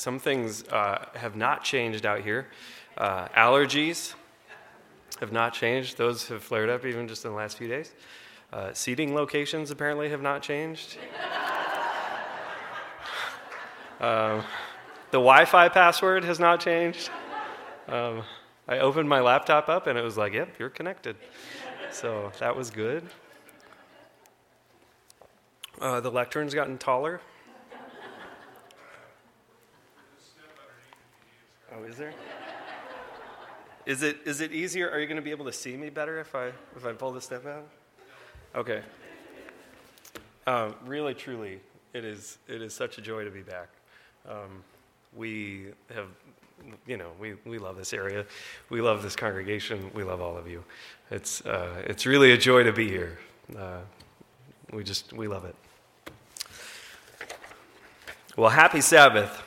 some things have not changed out here. Allergies have not changed. Those have flared up even just in the last few days. Seating locations apparently have not changed. The Wi-Fi password has not changed. I opened my laptop up and it was like, yep, you're connected. So that was good. The lectern's gotten taller. Oh, is there? Is it easier? Are you going to be able to see me better if I pull the step out? Okay. Really, truly, it is such a joy to be back. We have, we love this area. We love this congregation. We love all of you. It's really a joy to be here. We love it. Well, happy Sabbath.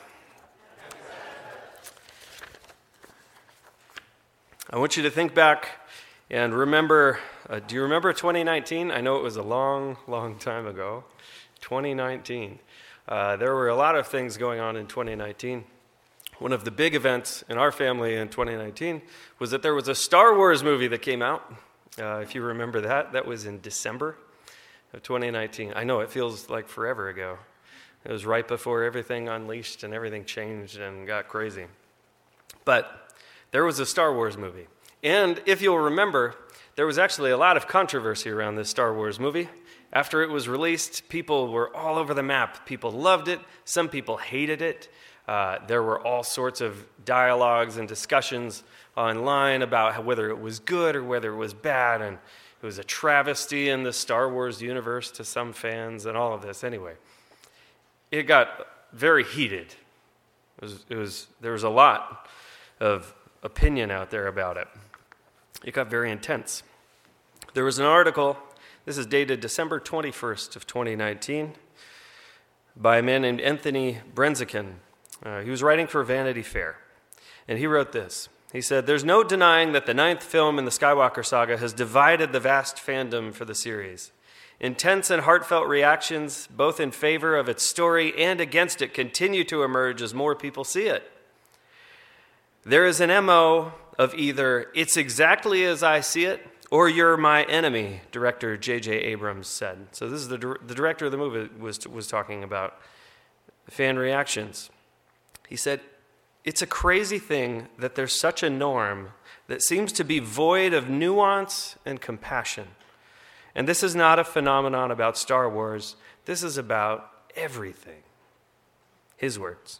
I want you to think back and remember, do you remember 2019? I know it was a long, long time ago. 2019. There were a lot of things going on in 2019. One of the big events in our family in 2019 was that there was a Star Wars movie that came out. If you remember that was in December of 2019. I know it feels like forever ago. It was right before everything unleashed and everything changed and got crazy. But there was a Star Wars movie. And if you'll remember, there was actually a lot of controversy around this Star Wars movie. After it was released, people were all over the map. People loved it. Some people hated it. There were all sorts of dialogues and discussions online about whether it was good or whether it was bad. And it was a travesty in the Star Wars universe to some fans and all of this. Anyway, it got very heated. There was a lot of opinion out there about it. It got very intense. There was an article, this is dated December 21st of 2019, by a man named Anthony Brenzeken. He was writing for Vanity Fair, and he wrote this. He said, "There's no denying that the 9th film in the Skywalker saga has divided the vast fandom for the series. Intense and heartfelt reactions, both in favor of its story and against it, continue to emerge as more people see it. There is an MO of either, it's exactly as I see it, or you're my enemy," director J.J. Abrams said. So this is the director of the movie was talking about fan reactions. He said, "It's a crazy thing that there's such a norm that seems to be void of nuance and compassion. And this is not a phenomenon about Star Wars. This is about everything." His words.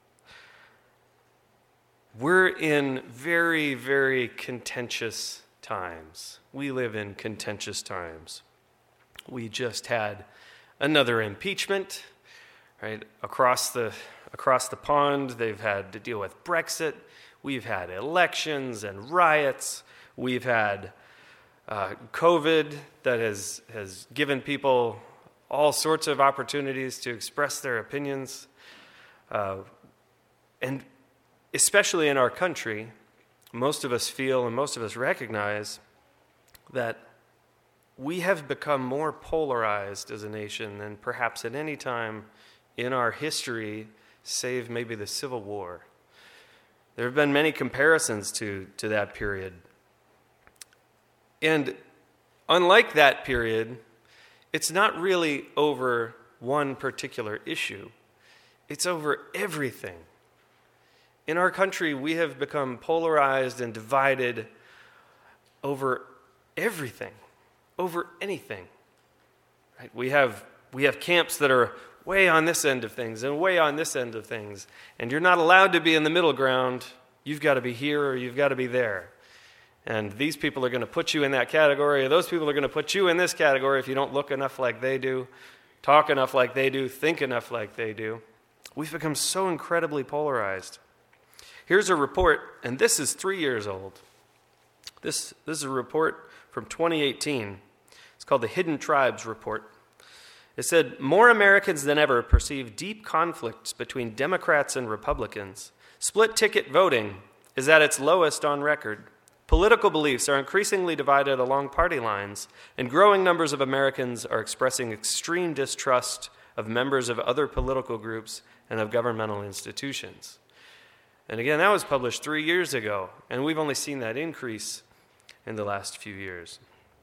We're in very, very contentious times. We live in contentious times. We just had another impeachment, right? Across the pond, they've had to deal with Brexit. We've had elections and riots. We've had COVID that has given people all sorts of opportunities to express their opinions. And especially in our country, most of us feel and most of us recognize that we have become more polarized as a nation than perhaps at any time in our history, save maybe the Civil War. There have been many comparisons to that period. And unlike that period, it's not really over one particular issue. It's over everything. In our country, we have become polarized and divided over everything, over anything. Right? We have camps that are way on this end of things and way on this end of things, and you're not allowed to be in the middle ground. You've got to be here or you've got to be there. And these people are going to put you in that category, or those people are going to put you in this category if you don't look enough like they do, talk enough like they do, think enough like they do. We've become so incredibly polarized. Here's a report, and this is 3 years old. This is a report from 2018. It's called the Hidden Tribes Report. It said, "More Americans than ever perceive deep conflicts between Democrats and Republicans. Split-ticket voting is at its lowest on record. Political beliefs are increasingly divided along party lines, and growing numbers of Americans are expressing extreme distrust of members of other political groups and of governmental institutions. And again, that was published 3 years ago, and we've only seen that increase in the last few years.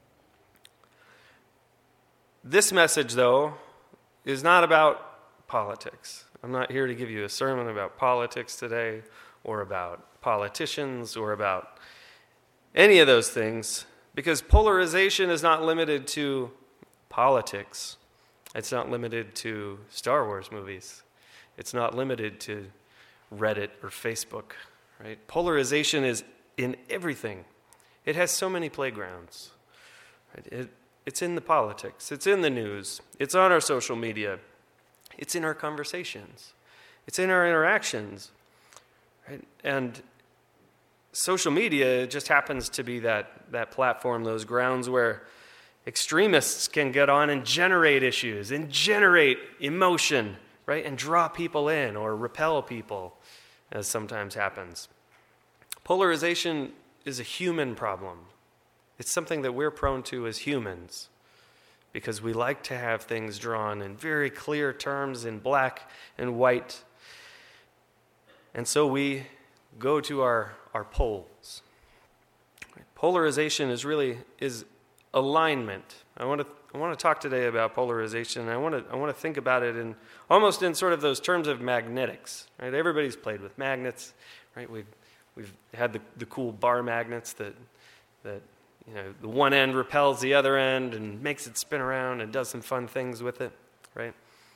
This message, though, is not about politics. I'm not here to give you a sermon about politics today, or about politicians, or about any of those things, because polarization is not limited to politics. It's not limited to Star Wars movies. It's not limited to Reddit or Facebook, right? Polarization is in everything. It has so many playgrounds. Right? It's in the politics. It's in the news. It's on our social media. It's in our conversations. It's in our interactions. Right? And social media just happens to be that platform, those grounds where extremists can get on and generate issues and generate emotion, right? And draw people in or repel people, as sometimes happens. Polarization is a human problem. It's something that we're prone to as humans because we like to have things drawn in very clear terms in black and white. And so we go to our poles. Polarization is alignment. I want to talk today about polarization. I want to think about it in almost in sort of those terms of magnetics. Right? Everybody's played with magnets, right? We've had the cool bar magnets that the one end repels the other end and makes it spin around and does some fun things with it, right?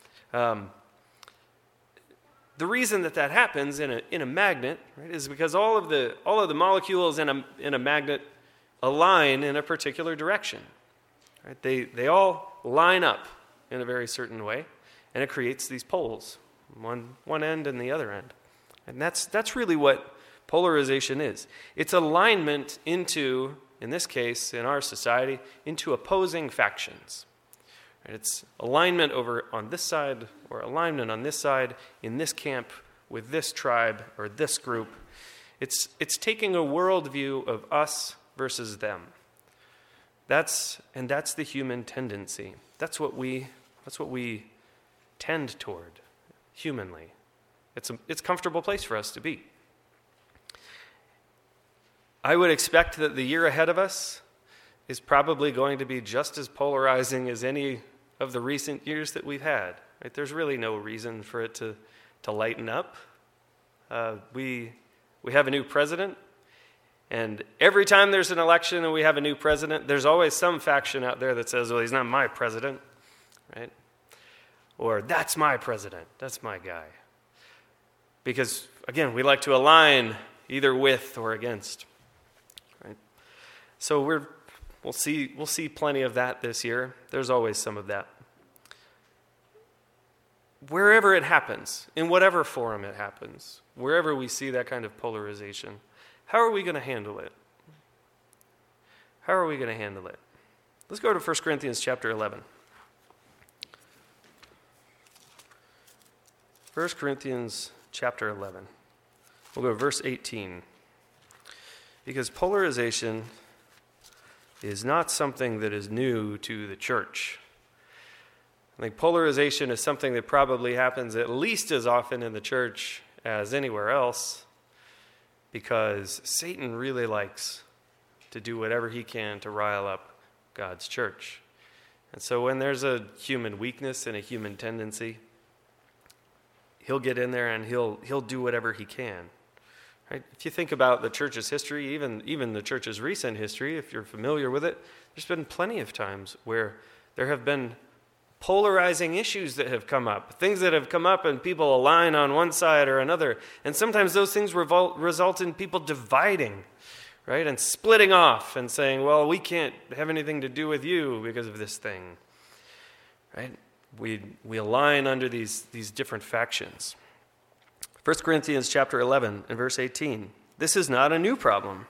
The reason that happens in a magnet, right, is because all of the molecules in a magnet align in a particular direction. Right? They all line up in a very certain way, and it creates these poles, one end and the other end. And that's really what polarization is. It's alignment into, in this case, in our society, into opposing factions. Right? It's alignment over on this side or alignment on this side in this camp with this tribe or this group. It's taking a worldview of us versus them. That's the human tendency. That's what we tend toward humanly. It's a comfortable place for us to be. I would expect that the year ahead of us is probably going to be just as polarizing as any of the recent years that we've had. Right? There's really no reason for it to lighten up. We have a new president, and every time there's an election and we have a new president, there's always some faction out there that says, well, he's not my president, right? Or that's my president, that's my guy. Because, again, we like to align either with or against. Right? So we'll see plenty of that this year. There's always some of that. Wherever it happens, in whatever forum it happens, wherever we see that kind of polarization, how are we going to handle it? How are we going to handle it? Let's go to 1 Corinthians chapter 11. 1 Corinthians chapter 11. We'll go to verse 18. Because polarization is not something that is new to the church. I think polarization is something that probably happens at least as often in the church as anywhere else, because Satan really likes to do whatever he can to rile up God's church. And so when there's a human weakness and a human tendency, he'll get in there and he'll do whatever he can. Right? If you think about the church's history, even the church's recent history, if you're familiar with it, there's been plenty of times where there have been polarizing issues that have come up, things that have come up and people align on one side or another. And sometimes those things result in people dividing, right? And splitting off and saying, well, we can't have anything to do with you because of this thing, right? We align under these different factions. 1 Corinthians chapter 11 and verse 18. This is not a new problem.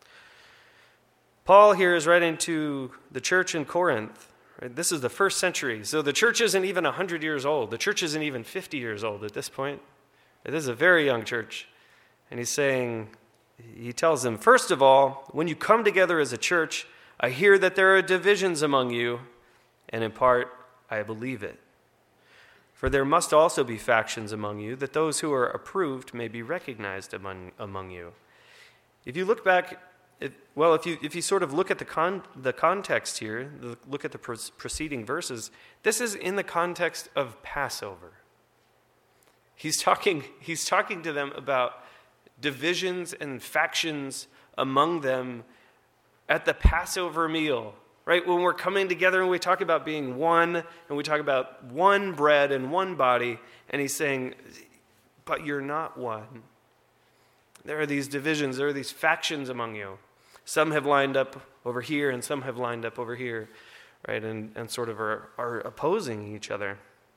Paul here is writing to the church in Corinth. Right? This is the first century. So the church isn't even 100 years old. The church isn't even 50 years old at this point. It is a very young church. And he tells them, first of all, when you come together as a church, I hear that there are divisions among you, and in part, I believe it. For there must also be factions among you, that those who are approved may be recognized among you. If you look back, if you sort of look at the context here, look at the preceding verses, this is in the context of Passover. He's talking to them about divisions and factions among them at the Passover meal. Right? When we're coming together and we talk about being one, and we talk about one bread and one body, and he's saying, but you're not one. There are these divisions, there are these factions among you. Some have lined up over here, and some have lined up over here, right? And sort of are opposing each other.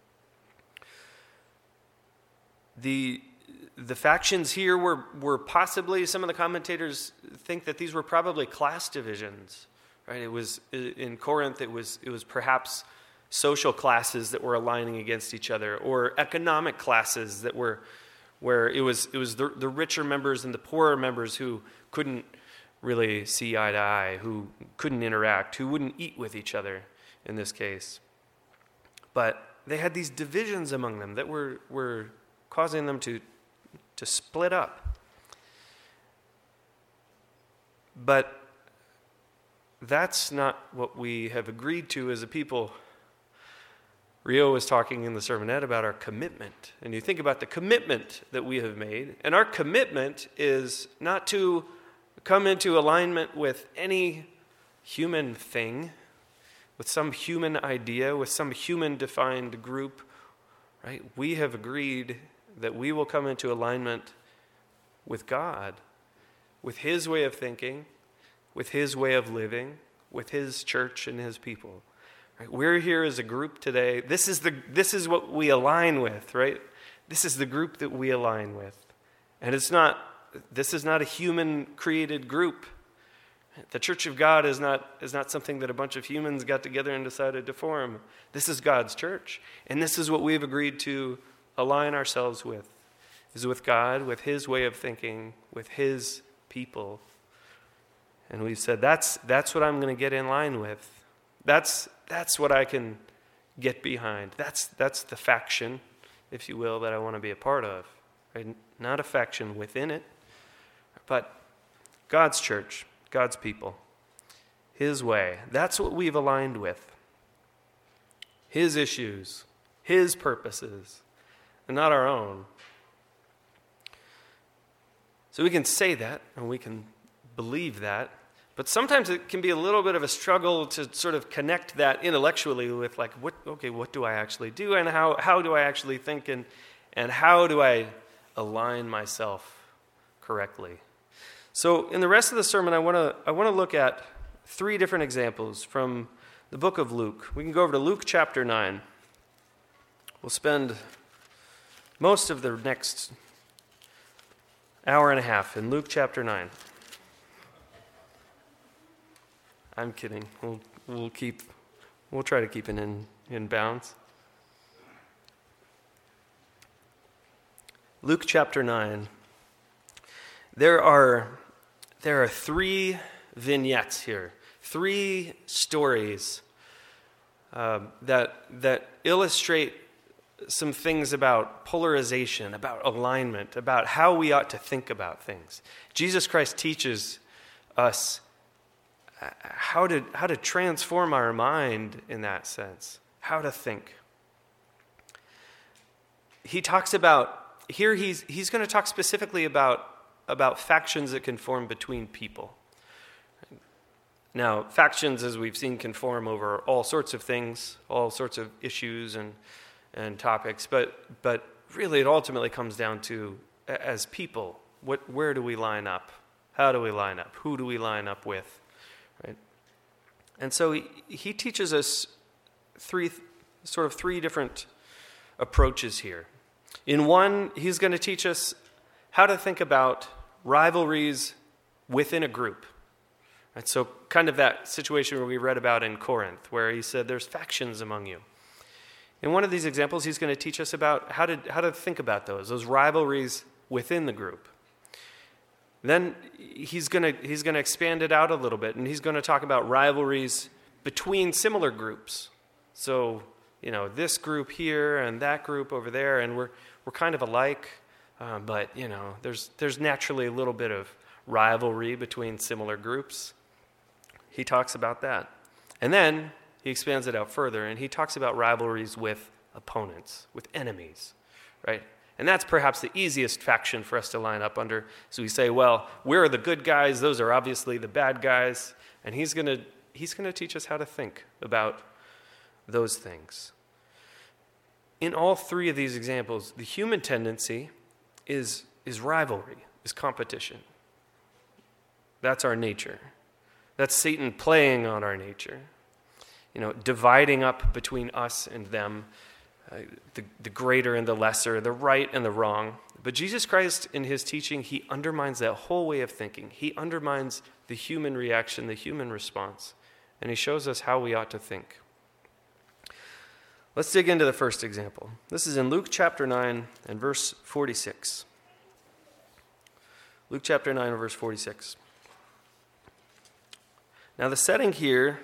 The factions here were possibly, some of the commentators think that these were probably class divisions. Right, it was in Corinth. It was perhaps social classes that were aligning against each other, or economic classes that were where it was the richer members and the poorer members who couldn't really see eye to eye, who couldn't interact, who wouldn't eat with each other in this case. But they had these divisions among them that were causing them to split up. But that's not what we have agreed to as a people. Rio was talking in the sermonette about our commitment. And you think about the commitment that we have made. And our commitment is not to come into alignment with any human thing, with some human idea, with some human-defined group. Right? We have agreed that we will come into alignment with God, with His way of thinking, with His way of living, with His church and His people. Right? We're here as a group today. This is what we align with, right? This is the group that we align with. And this is not a human-created group. The Church of God is not something that a bunch of humans got together and decided to form. This is God's church. And this is what we've agreed to align ourselves with, is with God, with His way of thinking, with His people. And we've said, that's what I'm going to get in line with. That's what I can get behind. That's the faction, if you will, that I want to be a part of. Right? Not a faction within it, but God's church, God's people, His way. That's what we've aligned with. His issues, His purposes, and not our own. So we can say that, and we can believe that, but sometimes it can be a little bit of a struggle to sort of connect that intellectually with like, what do I actually do, and how do I actually think, and how do I align myself correctly? So in the rest of the sermon, I want to look at 3 different examples from the book of Luke. We can go over to Luke chapter 9. We'll spend most of the next hour and a half in Luke chapter 9. I'm kidding. We'll try to keep it in bounds. Luke chapter 9. There are 3 vignettes here, 3 stories that illustrate some things about polarization, about alignment, about how we ought to think about things. Jesus Christ teaches us how to transform our mind in that sense, how to think. He talks about, here he's going to talk specifically about factions that can form between people. Now, factions, as we've seen, can form over all sorts of things, all sorts of issues and topics, but really it ultimately comes down to, as people, where do we line up? How do we line up? Who do we line up with? Right? And so he teaches us 3 different approaches here. In one, he's going to teach us how to think about rivalries within a group. Right? So kind of that situation where we read about in Corinth, where he said there's factions among you. In one of these examples, he's going to teach us about how to think about those rivalries within the group. Then he's going to expand it out a little bit, and he's going to talk about rivalries between similar groups. So this group here and that group over there, and we're kind of alike, but there's naturally a little bit of rivalry between similar groups. He talks about that. And then he expands it out further, and he talks about rivalries with opponents, with enemies, right? And that's perhaps the easiest faction for us to line up under. So we say, well, we're the good guys, those are obviously the bad guys, and he's going to teach us how to think about those things. In all three of these examples, the human tendency is rivalry, is competition. That's our nature. That's Satan playing on our nature. Dividing up between us and them, the greater and the lesser, the right and the wrong. But Jesus Christ, in his teaching, he undermines that whole way of thinking. He undermines the human reaction, the human response, and he shows us how we ought to think. Let's dig into the first example. This is in Luke chapter 9 and verse 46. Luke chapter 9 and verse 46. Now the setting here,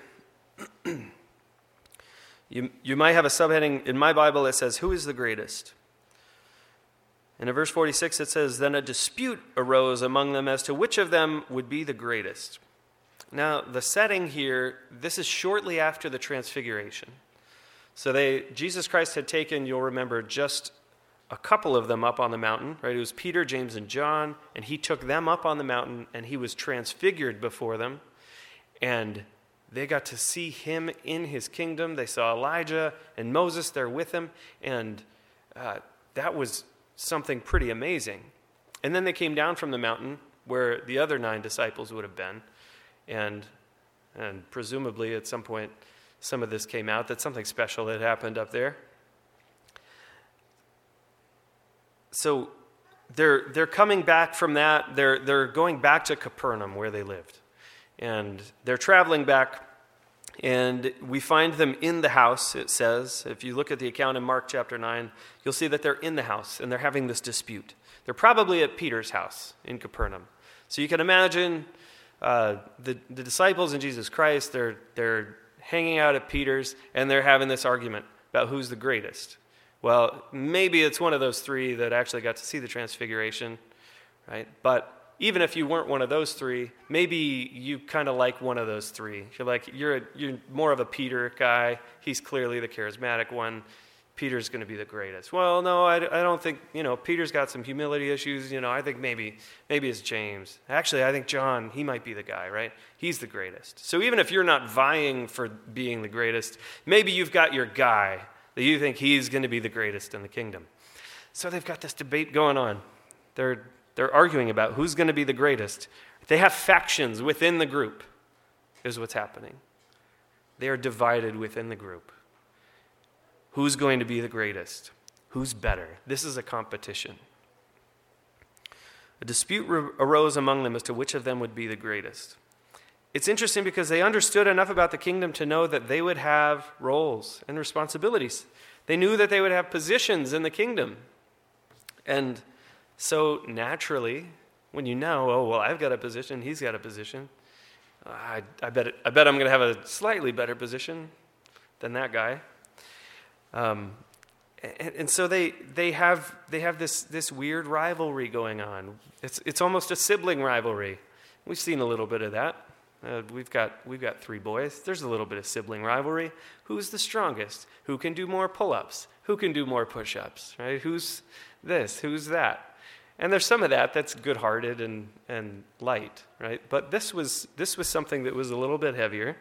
you might have a subheading. In my Bible it says, "Who is the greatest?" And in verse 46 it says, "Then a dispute arose among them as to which of them would be the greatest." Now the setting here, this is shortly after the Transfiguration. So Jesus Christ had taken, you'll remember, just a couple of them up on the mountain, right? It was Peter, James, and John, and he took them up on the mountain, and he was transfigured before them. And they got to see him in his kingdom. They saw Elijah and Moses there with him, and that was something pretty amazing. And then they came down from the mountain where the other 9 disciples would have been, and presumably at some point some of this came out, that something special had happened up there. So they're coming back from that. They're going back to Capernaum where they lived. And they're traveling back, and we find them in the house, it says. If you look at the account in Mark chapter 9, you'll see that they're in the house, and they're having this dispute. They're probably at Peter's house in Capernaum. So you can imagine the disciples and Jesus Christ, they're hanging out at Peter's, and they're having this argument about who's the greatest. Well, maybe it's one of those 3 that actually got to see the Transfiguration, right? But even if you weren't one of those 3, maybe you kind of like one of those 3. You're more of a Peter guy. He's clearly the charismatic one. Peter's going to be the greatest. Well, no, I don't think, Peter's got some humility issues. I think maybe it's James. Actually, I think John, he might be the guy, right? He's the greatest. So even if you're not vying for being the greatest, maybe you've got your guy that you think he's going to be the greatest in the kingdom. So they've got this debate going on. They're arguing about who's going to be the greatest. They have factions within the group, is what's happening. They are divided within the group. Who's going to be the greatest? Who's better? This is a competition. A dispute arose among them as to which of them would be the greatest. It's interesting because they understood enough about the kingdom to know that they would have roles and responsibilities. They knew that they would have positions in the kingdom. And so naturally, when I've got a position, he's got a position, I bet I'm going to have a slightly better position than that guy. And so they have this weird rivalry going on. It's almost a sibling rivalry. We've seen a little bit of that. We've got 3 boys. There's a little bit of sibling rivalry. Who's the strongest? Who can do more pull-ups? Who can do more push-ups? Right? Who's this? Who's that? And there's some of that that's good-hearted and light, right? But this was something that was a little bit heavier.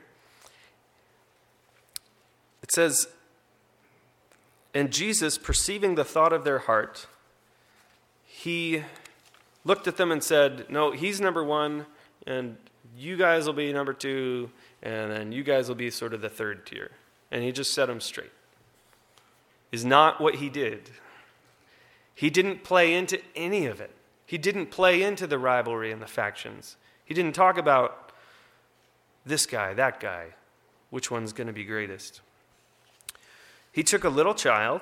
It says, "And Jesus, perceiving the thought of their heart, he looked at them and said, 'No, he's number 1, and you guys will be number 2, and then you guys will be sort of the 3rd tier.'" And he just set them straight. Is not what he did. He didn't play into any of it. He didn't play into the rivalry and the factions. He didn't talk about this guy, that guy, which one's going to be greatest. He took a little child.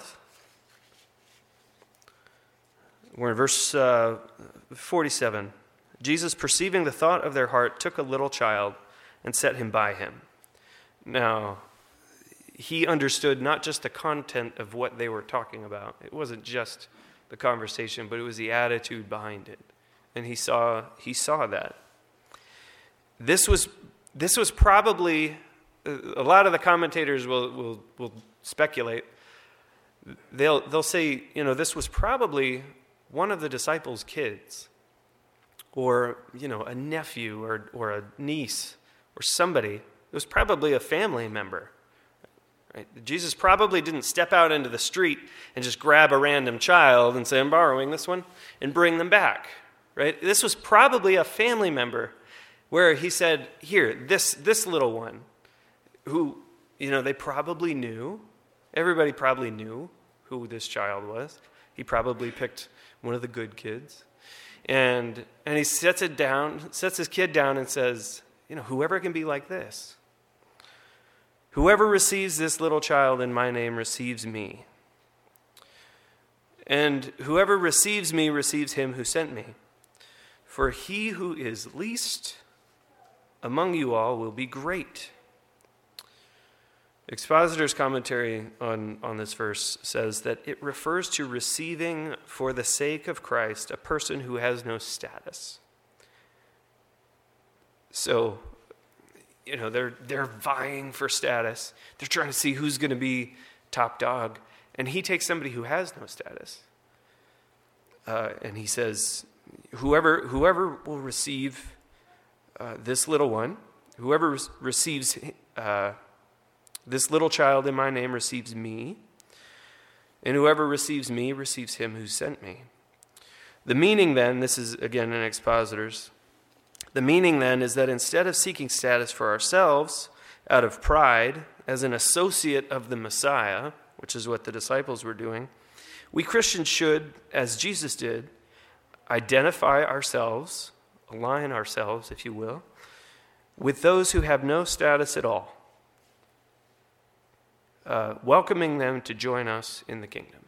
We're in verse 47. Jesus, perceiving the thought of their heart, took a little child and set him by him. Now, he understood not just the content of what they were talking about. It wasn't just the conversation, but it was the attitude behind it. And he saw that. This was probably, a lot of the commentators will speculate. They'll say, this was probably one of the disciples' kids, or a nephew or a niece or somebody. It was probably a family member. Right? Jesus probably didn't step out into the street and just grab a random child and say, I'm borrowing this one, and bring them back. Right? This was probably a family member where he said, here, this little one, who, they probably knew. Everybody probably knew who this child was. He probably picked one of the good kids. And he sets his kid down and says, whoever can be like this. Whoever receives this little child in my name receives me. And whoever receives me receives him who sent me. For he who is least among you all will be great. Expositor's commentary on this verse says that it refers to receiving for the sake of Christ a person who has no status. So, they're vying for status. They're trying to see who's going to be top dog. And he takes somebody who has no status. And he says, whoever will receive this little one, whoever receives this little child in my name receives me, and whoever receives me receives him who sent me. The meaning then, this is again in Expositors, the meaning then is that instead of seeking status for ourselves out of pride as an associate of the Messiah, which is what the disciples were doing, we Christians should, as Jesus did, identify ourselves, align ourselves, if you will, with those who have no status at all, welcoming them to join us in the kingdom.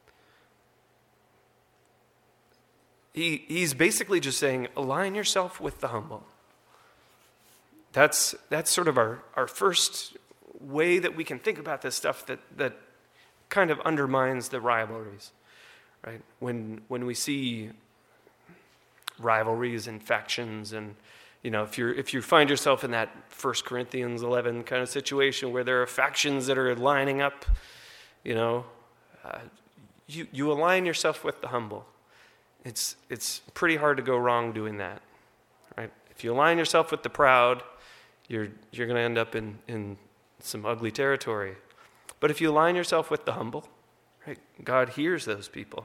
He's basically just saying, align yourself with the humble. That's sort of our first way that we can think about this stuff that kind of undermines the rivalries, right? When we see rivalries and factions, and if you find yourself in that 1 Corinthians 11 kind of situation where there are factions that are lining up, you align yourself with the humble. It's pretty hard to go wrong doing that, right? If you align yourself with the proud, you're going to end up in some ugly territory. But if you align yourself with the humble, right, God hears those people.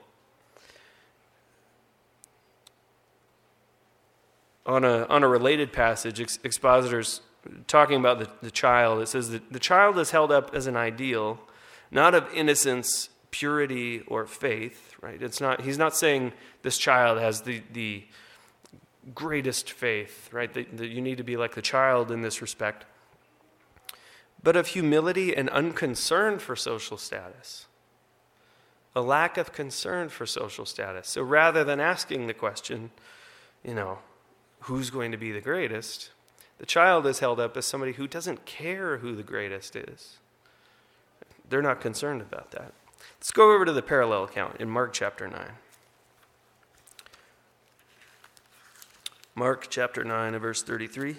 On a related passage, Expositors talking about the child, it says that the child is held up as an ideal, not of innocence, purity, or faith, right? He's not saying this child has the greatest faith, right? That you need to be like the child in this respect, but of humility and unconcern for social status. A lack of concern for social status. So rather than asking the question, who's going to be the greatest, the child is held up as somebody who doesn't care who the greatest is. They're not concerned about that. Let's go over to the parallel account in Mark chapter 9. Mark chapter 9 and verse 33.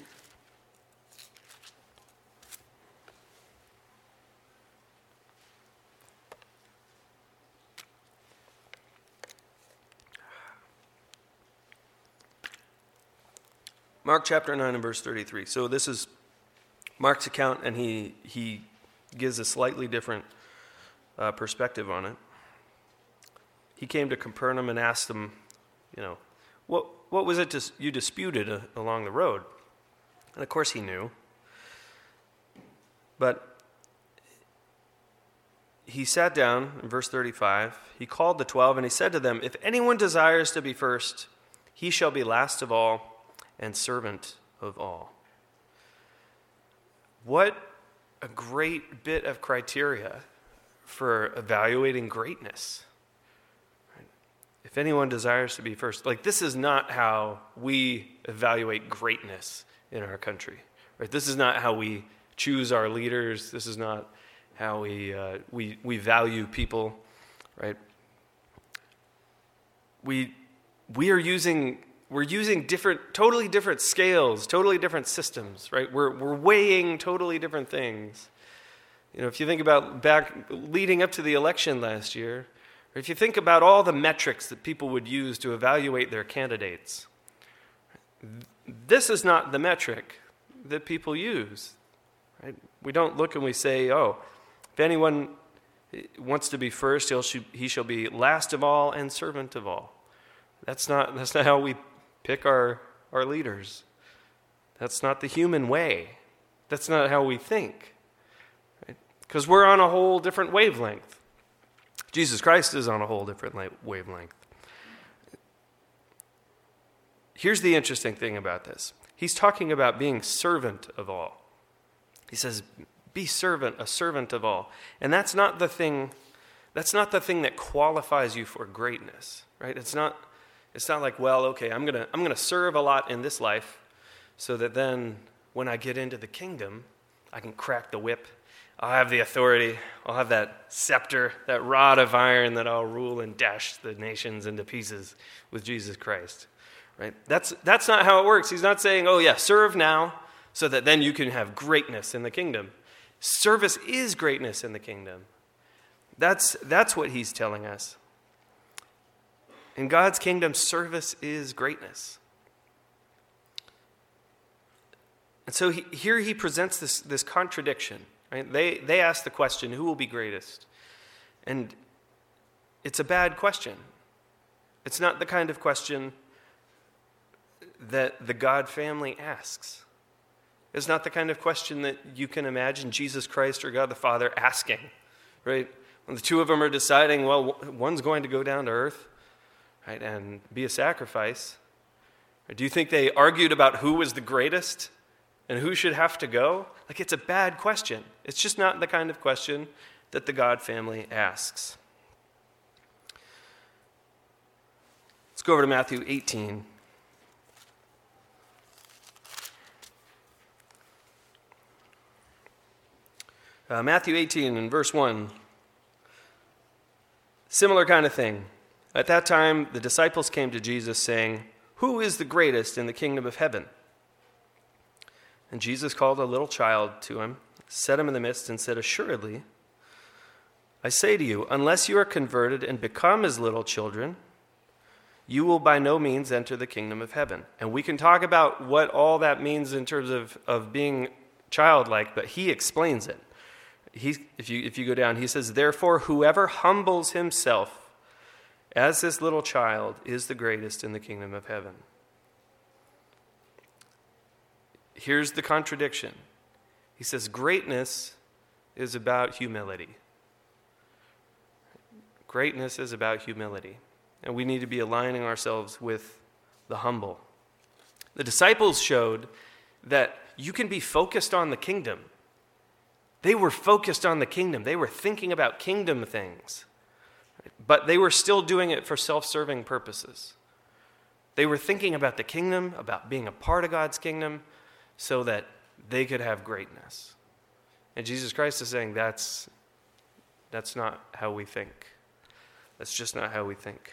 Mark chapter 9 and verse 33. So this is Mark's account, and he gives a slightly different perspective on it. He came to Capernaum and asked them, what was it you disputed along the road? And of course he knew. But he sat down, in verse 35, he called the 12, and he said to them, if anyone desires to be first, he shall be last of all and servant of all. What a great bit of criteria for evaluating greatness. If anyone desires to be first, this is not how we evaluate greatness in our country. Right? This is not how we choose our leaders. This is not how we value people, right? We're using totally different scales, totally different systems, right? We're weighing totally different things. If you think about back leading up to the election last year, or if you think about all the metrics that people would use to evaluate their candidates, this is not the metric that people use, right? We don't look and we say, oh, if anyone wants to be first, he shall be last of all and servant of all. That's not how we pick our leaders. That's not the human way. That's not how we think. Because we're on a whole different wavelength. Jesus Christ is on a whole different wavelength. Here's the interesting thing about this. He's talking about being servant of all. He says, be a servant of all. And that's not the thing that qualifies you for greatness, right? It's not like, well, okay, I'm gonna serve a lot in this life so that then when I get into the kingdom, I can crack the whip. I'll have the authority. I'll have that scepter, that rod of iron that I'll rule and dash the nations into pieces with Jesus Christ. Right? That's not how it works. He's not saying, oh yeah, serve now so that then you can have greatness in the kingdom. Service is greatness in the kingdom. That's what he's telling us. In God's kingdom, service is greatness. And so here he presents this contradiction. Right? They ask the question, who will be greatest? And it's a bad question. It's not the kind of question that the God family asks. It's not the kind of question that you can imagine Jesus Christ or God the Father asking. Right? When the two of them are deciding, well, one's going to go down to earth, right, and be a sacrifice. Or do you think they argued about who was the greatest and who should have to go? Like, it's a bad question. It's just not the kind of question that the God family asks. Let's go over to Matthew 18. Matthew 18 and verse 1. Similar kind of thing. At that time, the disciples came to Jesus saying, "Who is the greatest in the kingdom of heaven?" And Jesus called a little child to him, set him in the midst, and said, "Assuredly, I say to you, unless you are converted and become as little children, you will by no means enter the kingdom of heaven." And we can talk about what all that means in terms of being childlike, but he explains it. If you go down, he says, "Therefore, whoever humbles himself as this little child is the greatest in the kingdom of heaven." Here's the contradiction. He says, greatness is about humility. Greatness is about humility. And we need to be aligning ourselves with the humble. The disciples showed that you can be focused on the kingdom. They were focused on the kingdom. They were thinking about kingdom things. But they were still doing it for self-serving purposes. They were thinking about the kingdom, about being a part of God's kingdom, so that they could have greatness. And Jesus Christ is saying that's not how we think. That's just not how we think.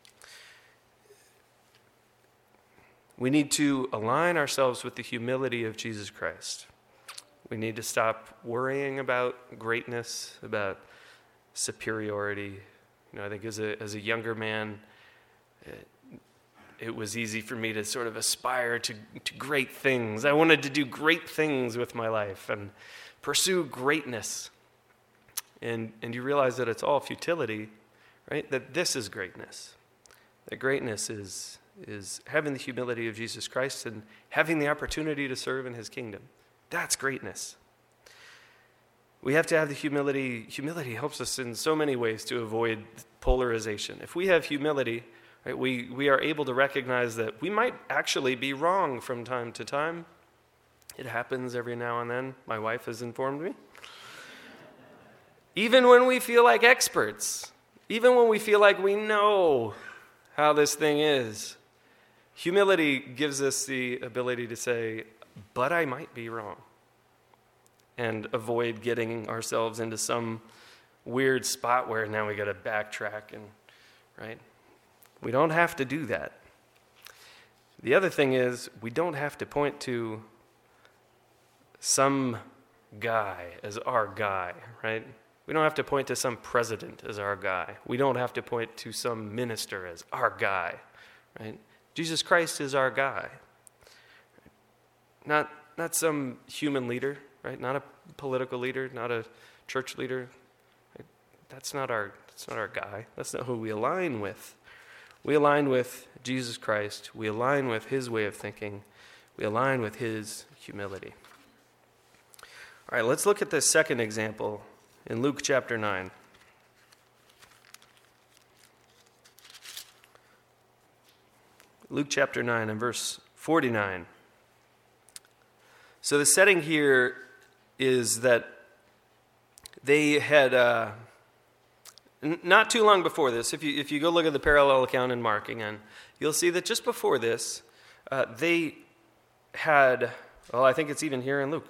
We need to align ourselves with the humility of Jesus Christ. We need to stop worrying about greatness, about superiority. I think as a younger man, it was easy for me to sort of aspire to great things. I wanted to do great things with my life and pursue greatness. And you realize that it's all futility, right? That this is greatness. That greatness is having the humility of Jesus Christ and having the opportunity to serve in his kingdom. That's greatness. We have to have the humility. Humility helps us in so many ways to avoid polarization. If we have humility, right, we are able to recognize that we might actually be wrong from time to time. It happens every now and then. My wife has informed me. Even when we feel like experts, even when we feel like we know how this thing is, humility gives us the ability to say, but I might be wrong. and avoid getting ourselves into some weird spot where now we got to backtrack and, right? We don't have to do that. The other thing is, we don't have to point to some guy as our guy, right? We don't have to point to some president as our guy. We don't have to point to some minister as our guy, right? Jesus Christ is our guy. Not some human leader, right? Not a political leader, not a church leader. Right? That's not our guy. That's not who we align with. We align with Jesus Christ. We align with his way of thinking. We align with his humility. All right, let's look at the second example in Luke chapter 9. Luke chapter 9 and verse 49. So the setting here is that they had, not too long before this, if you go look at the parallel account in Mark again, you'll see that just before this, they had, I think it's even here in Luke,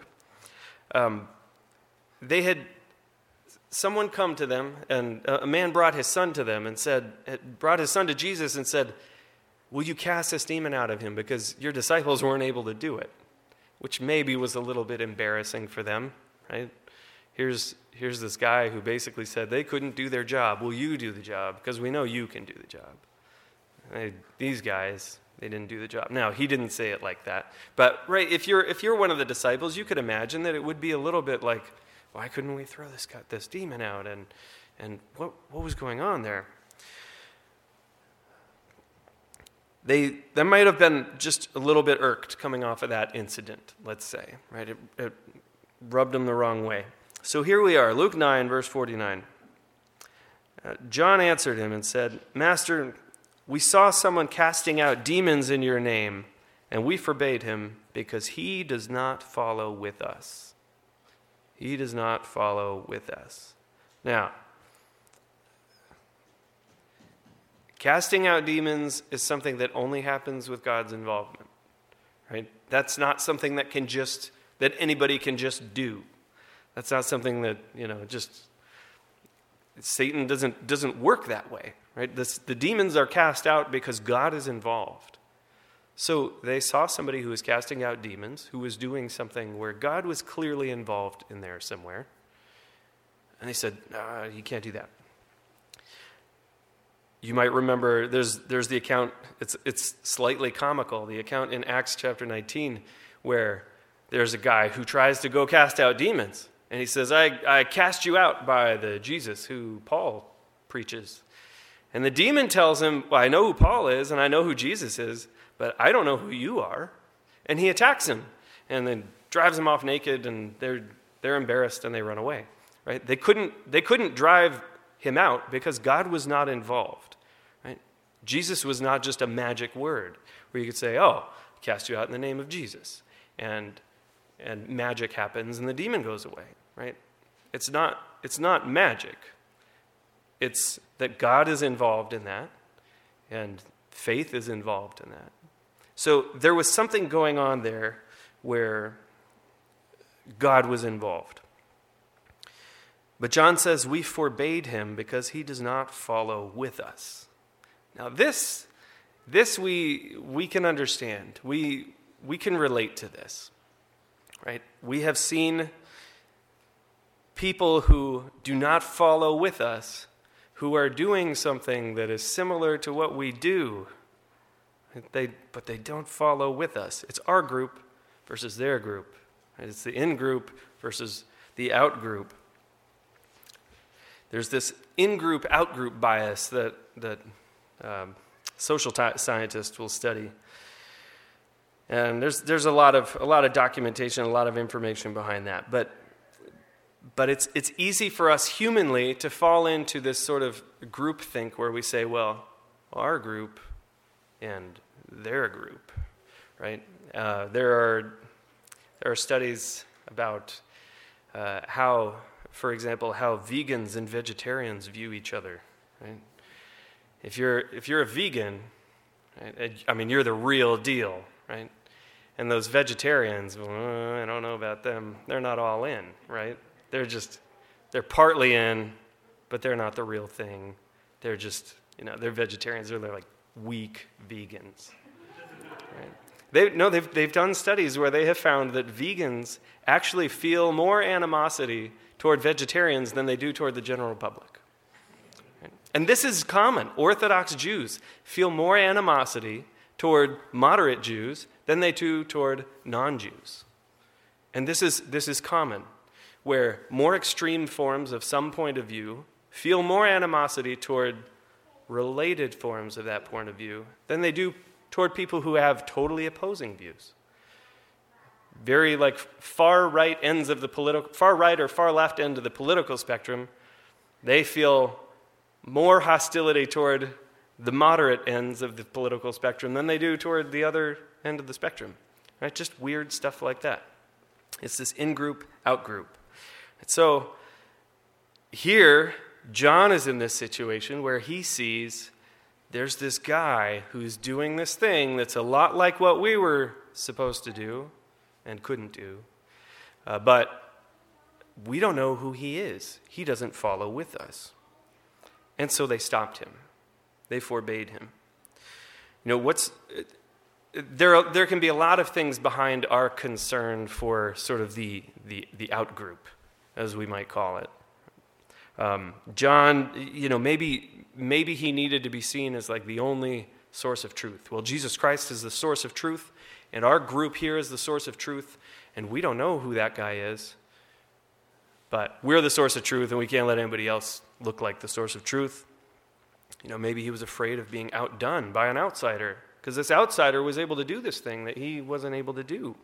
they had someone come to them, and a man brought his son to them and brought his son to Jesus and said, will you cast this demon out of him? Because your disciples weren't able to do it, which maybe was a little bit embarrassing for them, right? Here's this guy who basically said they couldn't do their job. Will you do the job? Because we know you can do the job. These guys, they didn't do the job. Now, he didn't say it like that. But, right, if you're one of the disciples, you could imagine that it would be a little bit like, why couldn't we throw this demon out? And what was going on there? They might have been just a little bit irked coming off of that incident, let's say, right? It rubbed them the wrong way. So here we are, Luke 9, verse 49. John answered him and said, Master, we saw someone casting out demons in your name, and we forbade him because he does not follow with us. He does not follow with us. Now, casting out demons is something that only happens with God's involvement, right? That's not something that anybody can just do. That's not something that, Satan doesn't work that way, right? The demons are cast out because God is involved. So they saw somebody who was casting out demons, who was doing something where God was clearly involved in there somewhere. And they said, you can't do that. You might remember there's the account, it's slightly comical, the account in Acts chapter 19 where there's a guy who tries to go cast out demons. And he says, I cast you out by the Jesus who Paul preaches. And the demon tells him, well, I know who Paul is and I know who Jesus is, but I don't know who you are. And he attacks him and then drives him off naked, and they're embarrassed and they run away. Right? They couldn't drive him out because God was not involved. Right? Jesus was not just a magic word where you could say, cast you out in the name of Jesus. And magic happens and the demon goes away, right? It's not magic. It's that God is involved in that, and faith is involved in that. So there was something going on there where God was involved. But John says we forbade him because he does not follow with us. Now this we can understand. We can relate to this. Right? We have seen people who do not follow with us, who are doing something that is similar to what we do, but they don't follow with us. It's our group versus their group. Right? It's the in-group versus the out-group. There's this in-group, out-group bias that social scientists will study. And there's a lot of documentation, a lot of information behind that. But it's easy for us humanly to fall into this sort of group think where we say, well, our group and their group, right? There are studies about how, for example, how vegans and vegetarians view each other, right? If you're a vegan, right, I mean, you're the real deal, right? And those vegetarians, well, I don't know about them. They're not all in, right? They're partly in, but they're not the real thing. They're just, they're vegetarians. They're like weak vegans. Right? They've done studies where they have found that vegans actually feel more animosity toward vegetarians than they do toward the general public. Right? And this is common. Orthodox Jews feel more animosity toward moderate Jews than they do toward non-Jews. And this is common, where more extreme forms of some point of view feel more animosity toward related forms of that point of view than they do toward people who have totally opposing views. Very far right or far left end of the political spectrum, they feel more hostility toward the moderate ends of the political spectrum than they do toward the other end of the spectrum. Right? Just weird stuff like that. It's this in-group, out-group. And so here, John is in this situation where he sees there's this guy who's doing this thing that's a lot like what we were supposed to do and couldn't do. But we don't know who he is. He doesn't follow with us. And so they stopped him. They forbade him. There can be a lot of things behind our concern for sort of the out-group, as we might call it. John, maybe he needed to be seen as like the only source of truth. Well, Jesus Christ is the source of truth, and our group here is the source of truth, and we don't know who that guy is. But we're the source of truth, and we can't let anybody else look like the source of truth. Maybe he was afraid of being outdone by an outsider, because this outsider was able to do this thing that he wasn't able to do.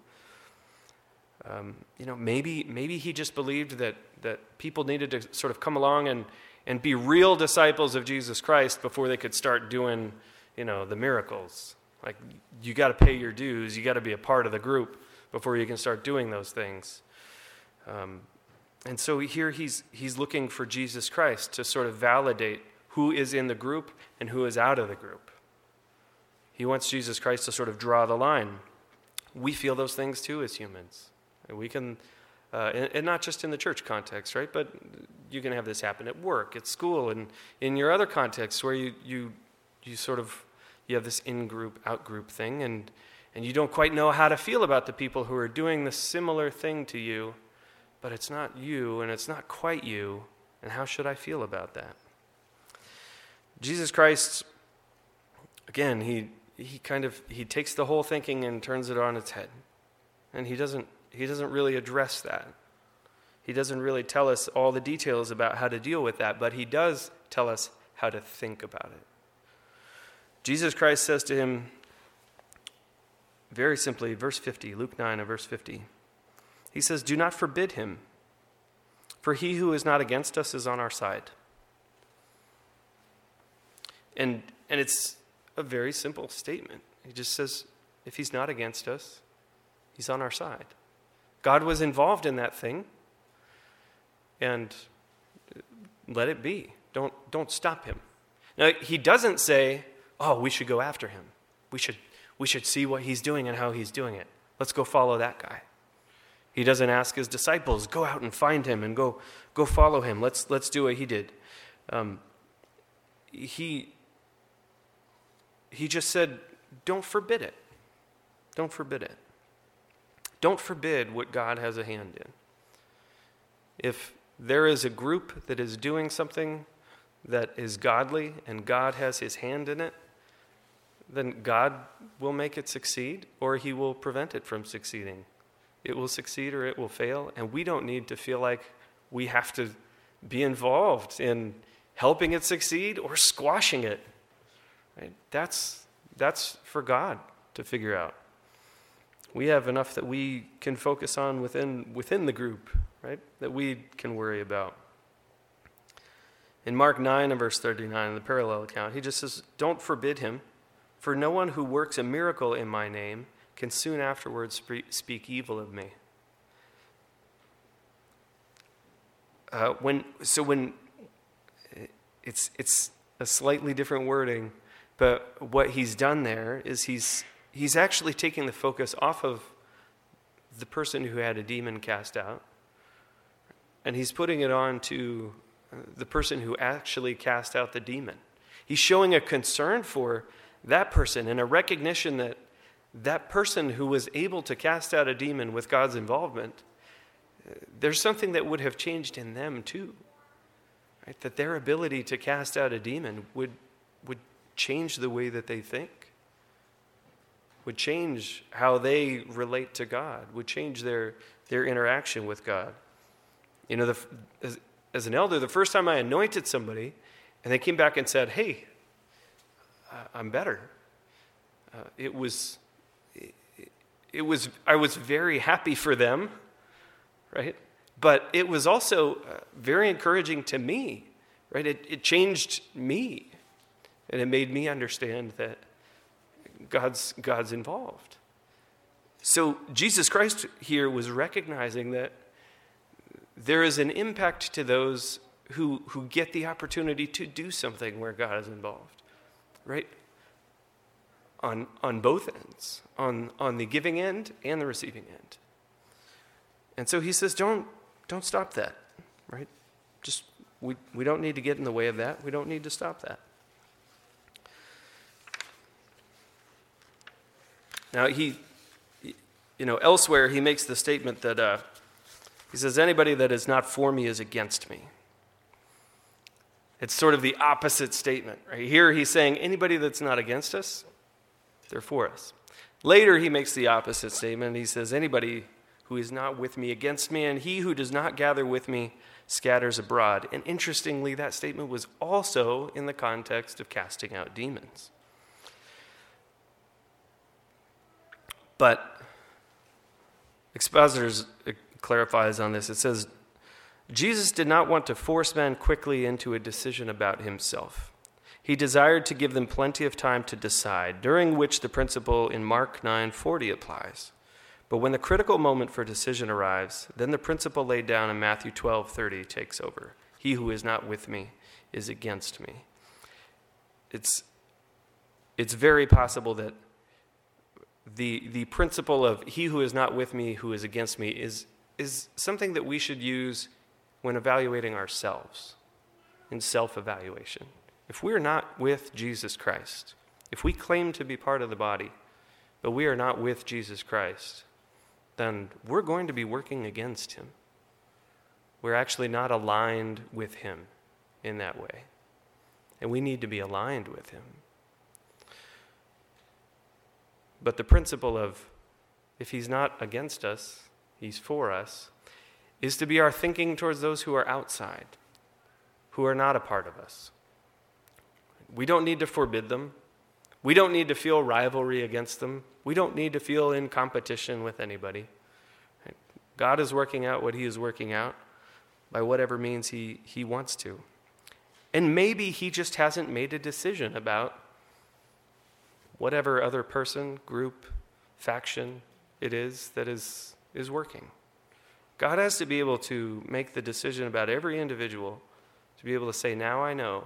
Maybe he just believed that people needed to sort of come along and be real disciples of Jesus Christ before they could start doing, the miracles. Like, you got to pay your dues. You got to be a part of the group before you can start doing those things. And so here he's looking for Jesus Christ to sort of validate who is in the group and who is out of the group. He wants Jesus Christ to sort of draw the line. We feel those things too as humans. We can, and not just in the church context, right? But you can have this happen at work, at school, and in your other contexts where you have this in-group, out-group thing, and you don't quite know how to feel about the people who are doing the similar thing to you, but it's not you, and it's not quite you, and how should I feel about that? Jesus Christ, again, he takes the whole thinking and turns it on its head. And he doesn't really address that. He doesn't really tell us all the details about how to deal with that, but he does tell us how to think about it. Jesus Christ says to him, very simply, verse 50, Luke 9 and verse 50, he says, "Do not forbid him, for he who is not against us is on our side." And it's a very simple statement. He just says, if he's not against us, he's on our side. God was involved in that thing, and let it be. Don't stop him. Now, he doesn't say, "Oh, we should go after him. We should see what he's doing and how he's doing it. Let's go follow that guy." He doesn't ask his disciples, "Go out and find him and go follow him. Let's do what he did." He just said, "Don't forbid it. Don't forbid it. Don't forbid what God has a hand in. If there is a group that is doing something that is godly and God has his hand in it, then God will make it succeed or he will prevent it from succeeding. It will succeed or it will fail, and we don't need to feel like we have to be involved in helping it succeed or squashing it. Right? That's for God to figure out. We have enough that we can focus on within the group, right? That we can worry about. In Mark 9 and verse 39, in the parallel account, he just says, "Don't forbid him, for no one who works a miracle in my name can soon afterwards speak evil of me." When it's a slightly different wording, but what he's done there is he's he's actually taking the focus off of the person who had a demon cast out, and he's putting it on to the person who actually cast out the demon. He's showing a concern for that person and a recognition that that person who was able to cast out a demon with God's involvement, there's something that would have changed in them too. Right? That their ability to cast out a demon would change the way that they think, would change how they relate to God, would change their interaction with God. You know, as an elder, the first time I anointed somebody and they came back and said, hey, I'm better. I was very happy for them, right? But it was also very encouraging to me, right? It changed me, and it made me understand that God's involved. So Jesus Christ here was recognizing that there is an impact to those who get the opportunity to do something where God is involved, right? On both ends, on the giving end and the receiving end. And so he says, don't stop that, right? Just we don't need to get in the way of that. We don't need to stop that. Now elsewhere he makes the statement that he says, anybody that is not for me is against me. It's sort of the opposite statement, right? Here he's saying anybody that's not against us, they're for us. Later he makes the opposite statement. He says, anybody who is not with me against me, and he who does not gather with me scatters abroad. And interestingly, that statement was also in the context of casting out demons. But Expositors clarifies on this. It says, Jesus did not want to force men quickly into a decision about himself. He desired to give them plenty of time to decide, during which the principle in Mark 9:40 applies. But when the critical moment for decision arrives, then the principle laid down in Matthew 12:30 takes over. He who is not with me is against me. It's very possible that the principle of he who is not with me, who is against me, is something that we should use when evaluating ourselves, in self-evaluation. If we're not with Jesus Christ, if we claim to be part of the body, but we are not with Jesus Christ, then we're going to be working against him. We're actually not aligned with him in that way. And we need to be aligned with him. But the principle of if he's not against us, he's for us, is to be our thinking towards those who are outside, who are not a part of us. We don't need to forbid them. We don't need to feel rivalry against them. We don't need to feel in competition with anybody. God is working out what he is working out by whatever means he wants to. And maybe he just hasn't made a decision about whatever other person, group, faction it is that is working. God has to be able to make the decision about every individual, to be able to say, now I know.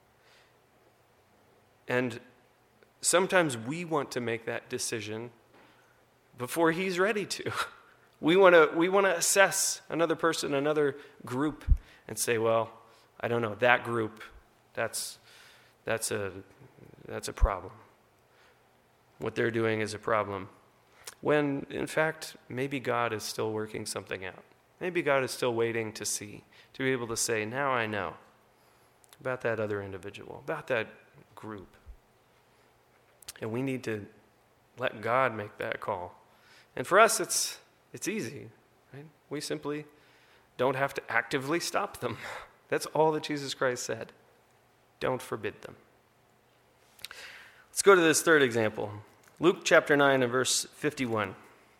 And sometimes we want to make that decision before he's ready to. We want to assess another person, another group, and say, well, I don't know, that group, that's a problem. What they're doing is a problem. When, in fact, maybe God is still working something out. Maybe God is still waiting to see, to be able to say, now I know about that other individual, about that group. And we need to let God make that call. And for us, it's easy, right? We simply don't have to actively stop them. That's all that Jesus Christ said. Don't forbid them. Let's go to this third example. Luke chapter 9 and verse 51.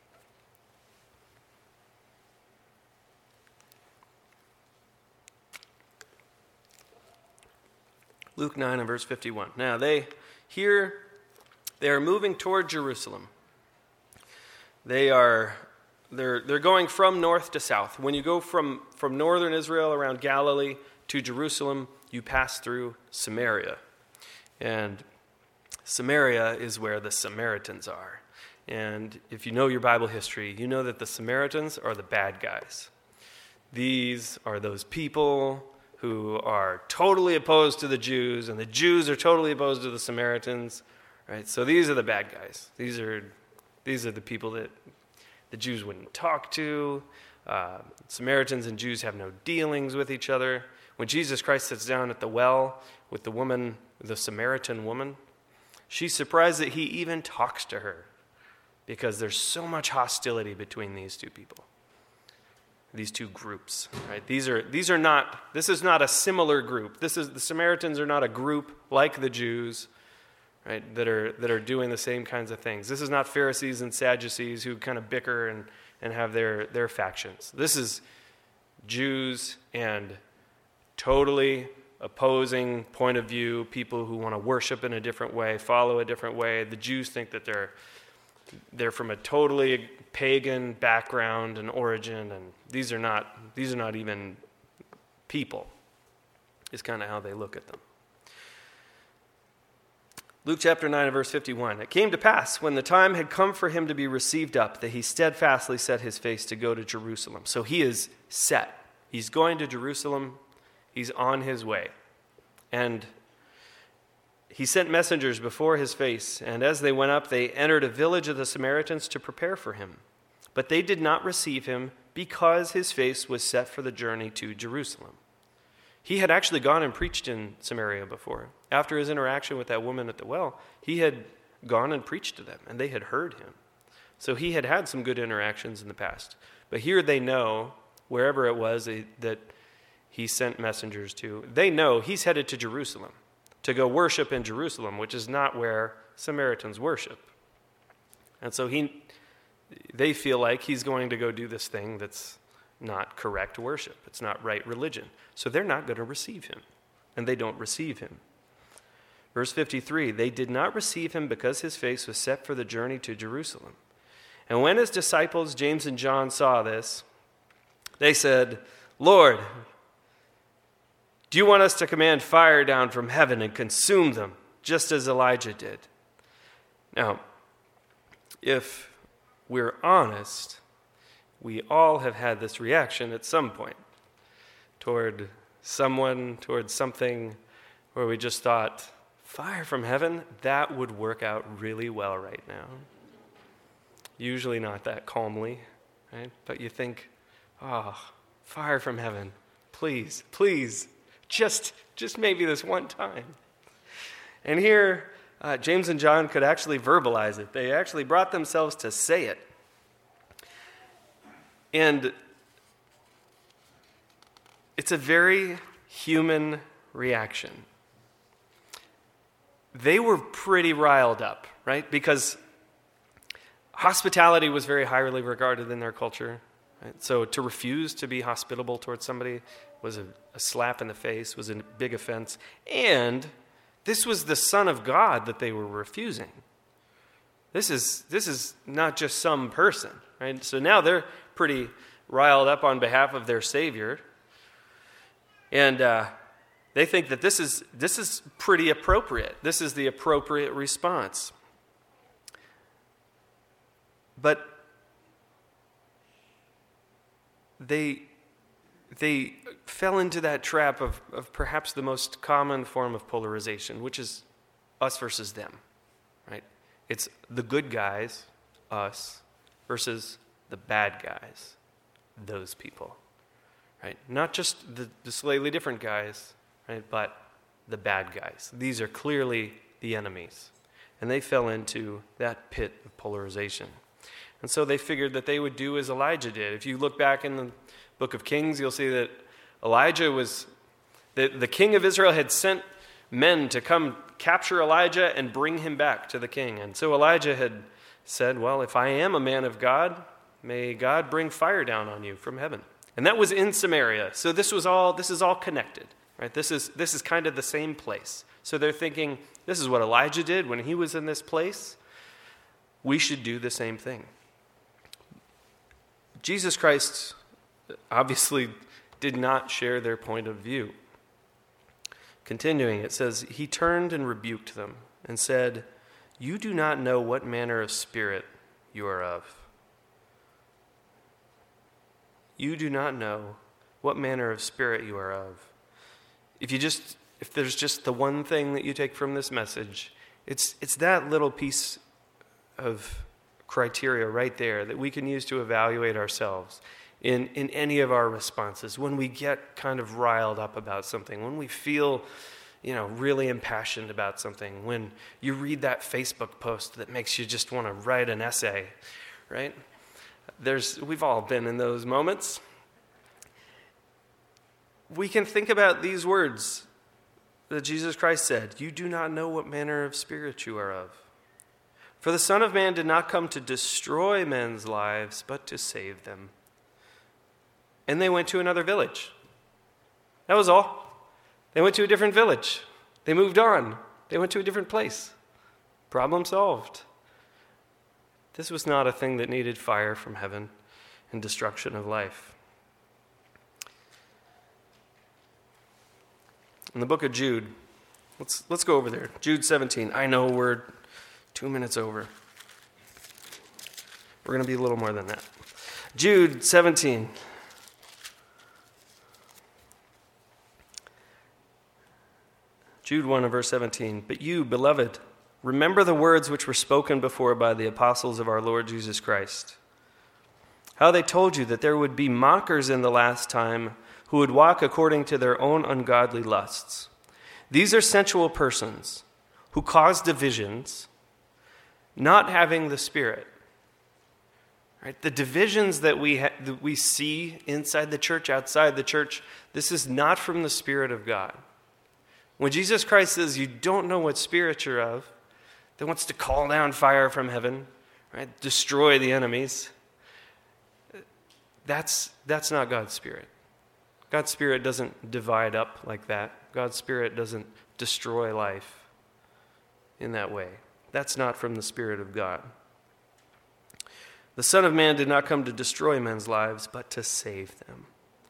Luke 9 and verse 51. Now they are moving toward Jerusalem. They're going from north to south. When you go from northern Israel around Galilee to Jerusalem, you pass through Samaria. And Samaria is where the Samaritans are. And if you know your Bible history, you know that the Samaritans are the bad guys. These are those people who are totally opposed to the Jews, and the Jews are totally opposed to the Samaritans. Right? So these are the bad guys. These are the people that the Jews wouldn't talk to. Samaritans and Jews have no dealings with each other. When Jesus Christ sits down at the well with the woman, the Samaritan woman, she's surprised that he even talks to her because there's so much hostility between these two people, these two groups. Right? This is not a similar group. The Samaritans are not a group like the Jews, right, that are doing the same kinds of things. This is not Pharisees and Sadducees who kind of bicker and have their factions. This is Jews and totally opposing point of view, people who want to worship in a different way, follow a different way. The Jews think that they're from a totally pagan background and origin, and these are not even people, is kind of how they look at them. Luke chapter 9 and verse 51. It came to pass, when the time had come for him to be received up, that he steadfastly set his face to go to Jerusalem. So he is set. He's going to Jerusalem. He's on his way. And he sent messengers before his face, and as they went up, they entered a village of the Samaritans to prepare for him. But they did not receive him, because his face was set for the journey to Jerusalem. He had actually gone and preached in Samaria before. After his interaction with that woman at the well, he had gone and preached to them, and they had heard him. So he had had some good interactions in the past. But here they know, wherever it was that he sent messengers to, they know he's headed to Jerusalem to go worship in Jerusalem, which is not where Samaritans worship. And so they feel like he's going to go do this thing that's not correct worship. It's not right religion. So they're not going to receive him, and they don't receive him. Verse 53, they did not receive him because his face was set for the journey to Jerusalem. And when his disciples, James and John, saw this, they said, Lord, do you want us to command fire down from heaven and consume them, just as Elijah did? Now, if we're honest, we all have had this reaction at some point toward someone, toward something where we just thought, fire from heaven, that would work out really well right now. Usually not that calmly, right? But you think, fire from heaven, please, just maybe this one time. And here, James and John could actually verbalize it. They actually brought themselves to say it. And it's a very human reaction. They were pretty riled up, right? Because hospitality was very highly regarded in their culture. Right? So to refuse to be hospitable towards somebody was a slap in the face, was a big offense. And this was the Son of God that they were refusing. This is not just some person, right? So now they're pretty riled up on behalf of their Savior. And they think that this is pretty appropriate. This is the appropriate response. But they fell into that trap of perhaps the most common form of polarization, which is us versus them, right? It's the good guys, us, versus the bad guys, those people, right? Not just the slightly different guys, right, but the bad guys. These are clearly the enemies. And they fell into that pit of polarization. And so they figured that they would do as Elijah did. If you look back in the book of Kings, you'll see that Elijah was, the king of Israel had sent men to come capture Elijah and bring him back to the king. And so Elijah had said, well, if I am a man of God, may God bring fire down on you from heaven. And that was in Samaria. So this is all connected, right? This is kind of the same place. So they're thinking, this is what Elijah did when he was in this place. We should do the same thing. Jesus Christ obviously did not share their point of view. Continuing, it says, he turned and rebuked them and said, "You do not know what manner of spirit you are of." You do not know what manner of spirit you are of. If there's just the one thing that you take from this message, it's that little piece of criteria right there that we can use to evaluate ourselves in any of our responses. When we get kind of riled up about something, when we feel, really impassioned about something, when you read that Facebook post that makes you just want to write an essay, right? We've all been in those moments. We can think about these words that Jesus Christ said, "You do not know what manner of spirit you are of. For the Son of Man did not come to destroy men's lives, but to save them." And they went to another village. That was all. They went to a different village. They moved on. They went to a different place. Problem solved. This was not a thing that needed fire from heaven and destruction of life. In the book of Jude, let's go over there. Jude 17. I know we're 2 minutes over. We're going to be a little more than that. Jude 17. Jude 1 and verse 17. "But you, beloved, remember the words which were spoken before by the apostles of our Lord Jesus Christ, how they told you that there would be mockers in the last time who would walk according to their own ungodly lusts. These are sensual persons who cause divisions, not having the Spirit." Right? The divisions that we see inside the church, outside the church, this is not from the Spirit of God. When Jesus Christ says you don't know what spirit you're of, that wants to call down fire from heaven, right? Destroy the enemies, that's not God's Spirit. God's Spirit doesn't divide up like that. God's Spirit doesn't destroy life in that way. That's not from the Spirit of God. The Son of Man did not come to destroy men's lives, but to save them.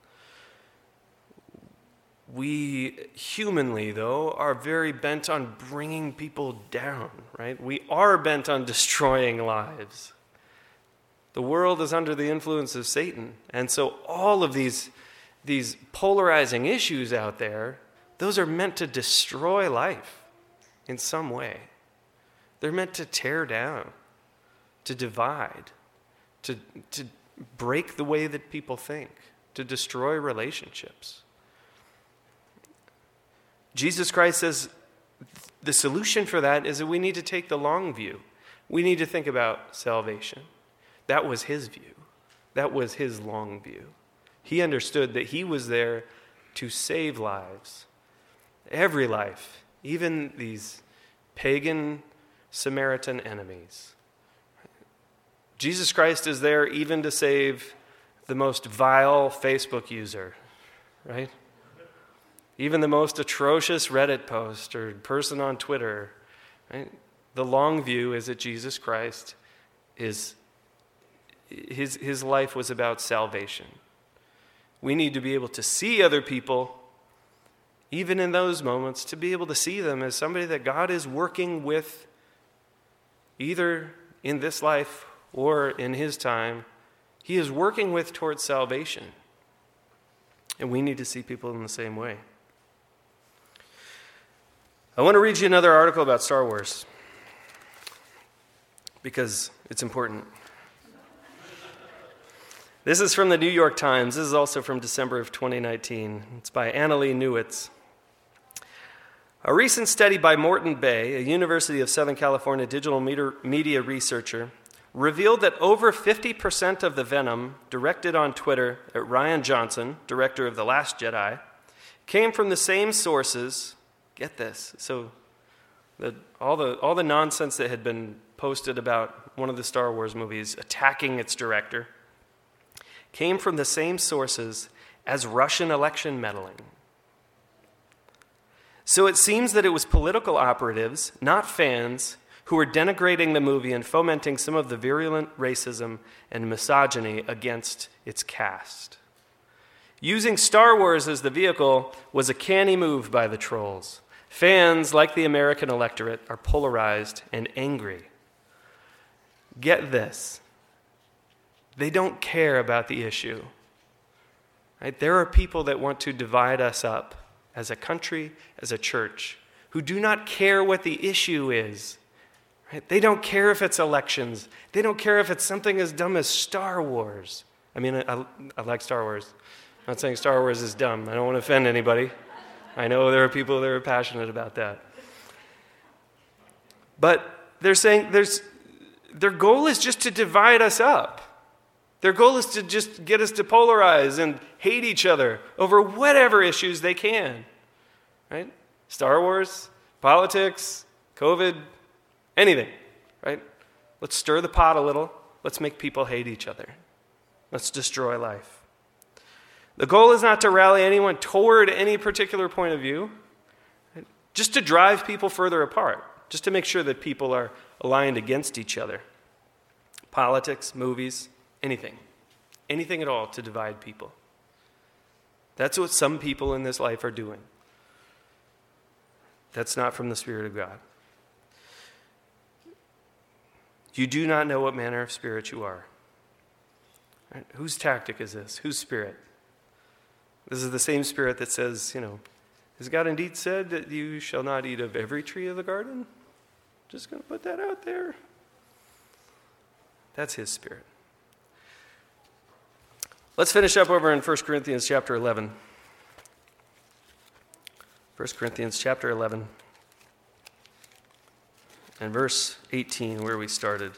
We humanly, though, are very bent on bringing people down, right? We are bent on destroying lives. The world is under the influence of Satan. And so all of these polarizing issues out there, those are meant to destroy life in some way. They're meant to tear down, to divide, to break the way that people think, to destroy relationships. Jesus Christ says the solution for that is that we need to take the long view. We need to think about salvation. That was his view. That was his long view. He understood that he was there to save lives. Every life, even these pagan Samaritan enemies. Jesus Christ is there even to save the most vile Facebook user, right? Even the most atrocious Reddit post or person on Twitter, right? The long view is that Jesus Christ his life was about salvation. We need to be able to see other people, even in those moments, to be able to see them as somebody that God is working with, either in this life or in his time. He is working with towards salvation. And we need to see people in the same way. I want to read you another article about Star Wars because it's important. This is from the New York Times. This is also from December of 2019. It's by Annalee Newitz. A recent study by Morton Bay, a University of Southern California digital media researcher, revealed that over 50% of the venom directed on Twitter at Rian Johnson, director of The Last Jedi, came from the same sources. Get this. So all the nonsense that had been posted about one of the Star Wars movies attacking its director came from the same sources as Russian election meddling. So it seems that it was political operatives, not fans, who were denigrating the movie and fomenting some of the virulent racism and misogyny against its cast. Using Star Wars as the vehicle was a canny move by the trolls. Fans, like the American electorate, are polarized and angry. Get this. They don't care about the issue. Right? There are people that want to divide us up as a country, as a church, who do not care what the issue is. Right? They don't care if it's elections. They don't care if it's something as dumb as Star Wars. I mean, I like Star Wars. I'm not saying Star Wars is dumb. I don't want to offend anybody. I know there are people that are passionate about that. But they're saying their goal is just to divide us up. Their goal is to just get us to polarize and hate each other over whatever issues they can. Right? Star Wars, politics, COVID, anything. Right? Let's stir the pot a little. Let's make people hate each other. Let's destroy life. The goal is not to rally anyone toward any particular point of view, right? Just to drive people further apart, just to make sure that people are aligned against each other. Politics, movies, anything at all to divide people. That's what some people in this life are doing. That's not from the Spirit of God. You do not know what manner of spirit you are. Right? Whose tactic is this? Whose spirit? This is the same spirit that says, has God indeed said that you shall not eat of every tree of the garden? Just going to put that out there. That's his spirit. Let's finish up over in 1 Corinthians chapter 11. 1 Corinthians chapter 11 and verse 18, where we started.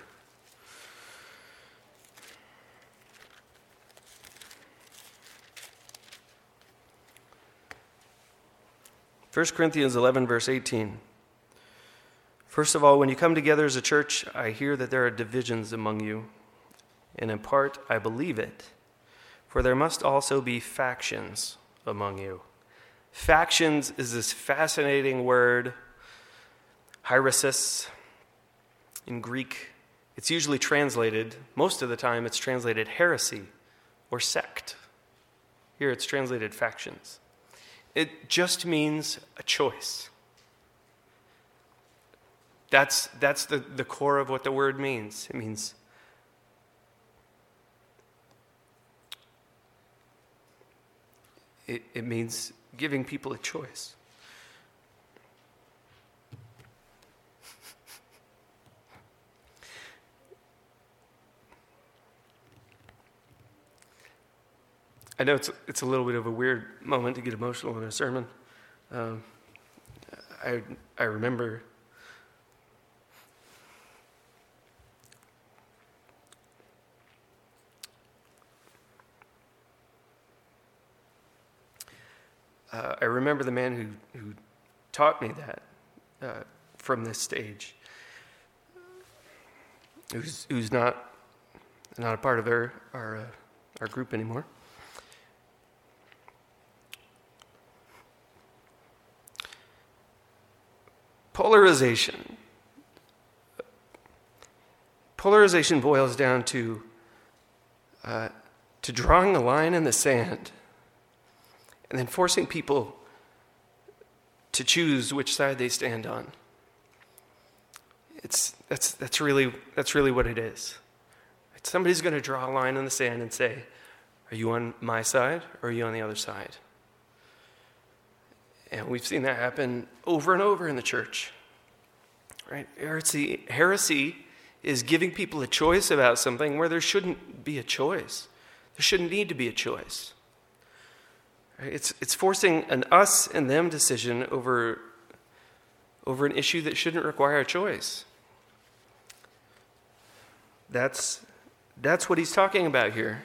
1 Corinthians 11, verse 18. First of all, when you come together as a church, I hear that there are divisions among you, and in part I believe it, for there must also be factions among you. Factions is this fascinating word, hieresis. In Greek, it's usually translated, most of the time it's translated heresy or sect. Here it's translated factions. It just means a choice. That's the core of what the word means. It means it means giving people a choice. I know it's a little bit of a weird moment to get emotional in a sermon. I remember the man who taught me that from this stage, who's not a part of our group anymore. Polarization boils down to drawing a line in the sand and then forcing people to choose which side they stand on. That's really what it is. Somebody's going to draw a line in the sand and say, "Are you on my side or are you on the other side?" And we've seen that happen over and over in the church. Right? Heresy is giving people a choice about something where there shouldn't be a choice. There shouldn't need to be a choice. Right? It's forcing an us and them decision over an issue that shouldn't require a choice. That's what he's talking about here.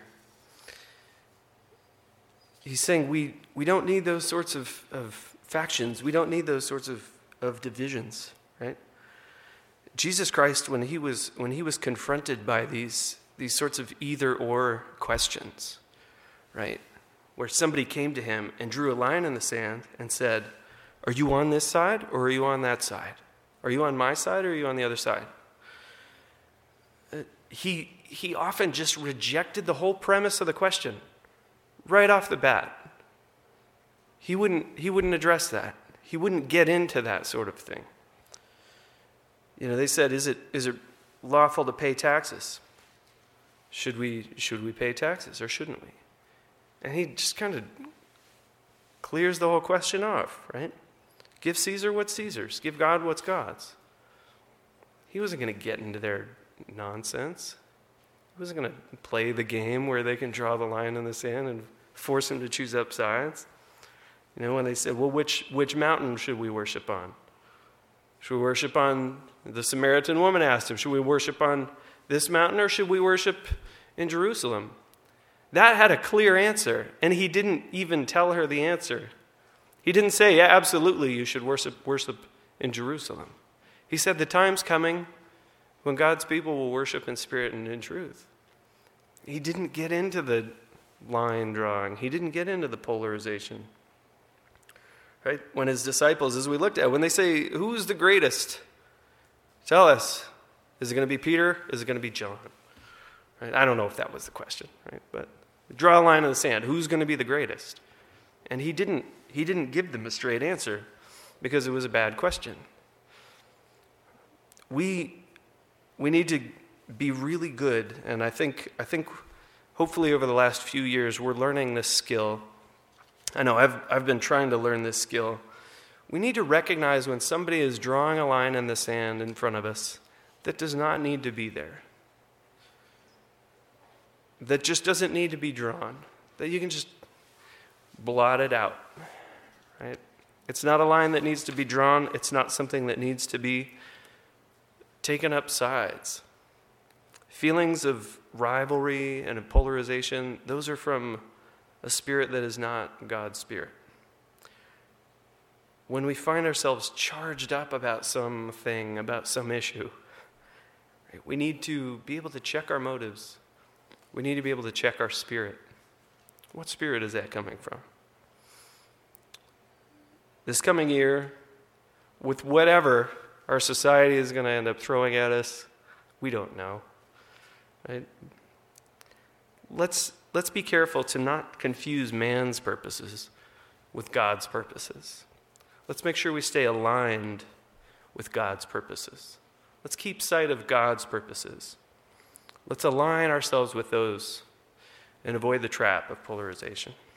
He's saying we don't need those sorts of factions. We don't need those sorts of divisions, right? Jesus Christ, when he was confronted by these sorts of either or questions, right? Where somebody came to him and drew a line in the sand and said, "Are you on this side or are you on that side? Are you on my side or are you on the other side?" He often just rejected the whole premise of the question right off the bat. He wouldn't address that. He wouldn't get into that sort of thing. They said, is it lawful to pay taxes? Should we pay taxes or shouldn't we? And he just kind of clears the whole question off, right? Give Caesar what's Caesar's. Give God what's God's. He wasn't going to get into their nonsense. He wasn't going to play the game where they can draw the line in the sand and force him to choose up sides. When they said, well, which mountain should we worship on? Should we worship on, the Samaritan woman asked him, should we worship on this mountain or should we worship in Jerusalem? That had a clear answer, and he didn't even tell her the answer. He didn't say, yeah, absolutely, you should worship in Jerusalem. He said the time's coming when God's people will worship in spirit and in truth. He didn't get into the line drawing. He didn't get into the polarization. Right? When his disciples, as we looked at, when they say, who's the greatest? Tell us. Is it going to be Peter? Is it going to be John? Right? I don't know if that was the question, right? But draw a line in the sand. Who's going to be the greatest? And he didn't give them a straight answer because it was a bad question. We need to be really good, and I think hopefully over the last few years we're learning this skill. I know I've been trying to learn this skill. We need to recognize when somebody is drawing a line in the sand in front of us that does not need to be there. That just doesn't need to be drawn. That you can just blot it out. Right? It's not a line that needs to be drawn. It's not something that needs to be taken up sides. Feelings of rivalry and of polarization, those are from a spirit that is not God's spirit. When we find ourselves charged up about something, about some issue, right, we need to be able to check our motives. We need to be able to check our spirit. What spirit is that coming from? This coming year, with whatever our society is going to end up throwing at us, we don't know. Right? Let's be careful to not confuse man's purposes with God's purposes. Let's make sure we stay aligned with God's purposes. Let's keep sight of God's purposes. Let's align ourselves with those and avoid the trap of polarization.